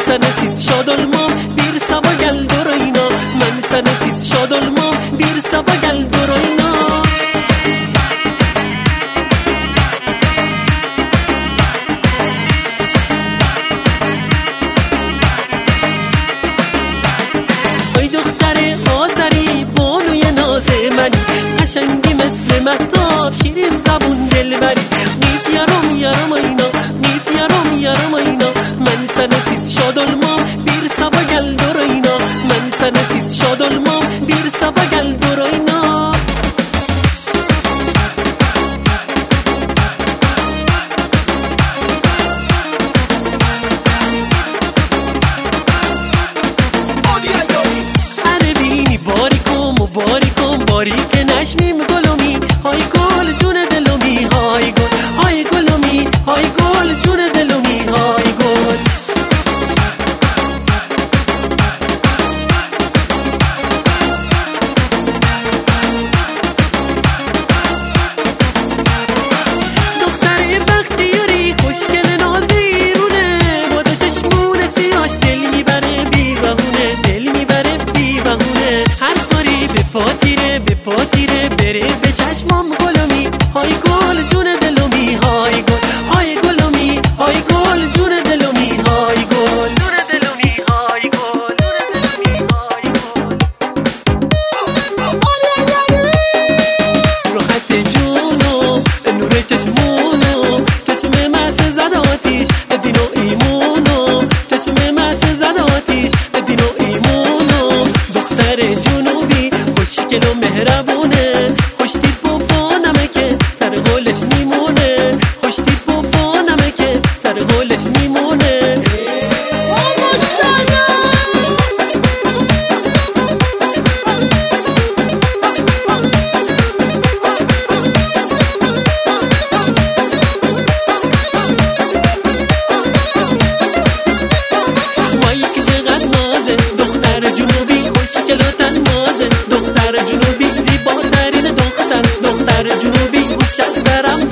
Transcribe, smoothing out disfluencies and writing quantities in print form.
senesiz şad olmam, bir sabah gel durayna. Ben senesiz şad olmam, bir sabah gel durayna. ای دختر آذری بانوی ناز منی، قشنگی مثل مهتاب شیرین زبون دلبری. میز یارم یارم اینا، میز یارم یارم اینا. من senesiz şad olmam, bir sabah gel durayna. Ben senesiz şad olmam, bir sabah gel durayna. باریکم باریک نشمیم گلومی، های گل جون دلومی، های گل های گلومی، های گل جون دلومی، های گل. دختر بختیاری خوشگل نازیرونه، با دو چشمون سیاش دل میبره بی بهونه، دل میبره بی بهونه. هر خوری به پاتیره بره به چشمام گلومی، های گل جون دلومی، های گل های گلومی، های گل جون دلومی، های گل جون دلومی، های گل رو خط جونو نور چشمونو، چشم مست زد آتیش دین و ایمونو، چشم مست زد آتیش دین و ایمونو. دختر جنوبی خوشگل و مهربونه، خوش تیپ و با نمکه سر گلش میمونه، خوش تیپ و با نمکه سر گلش میمونه. وای که چقدر نازه دختر جنوبی، خوشگل و تنازه دختر جنوبی، زیباترین دختر جنوبی. گوش از سرم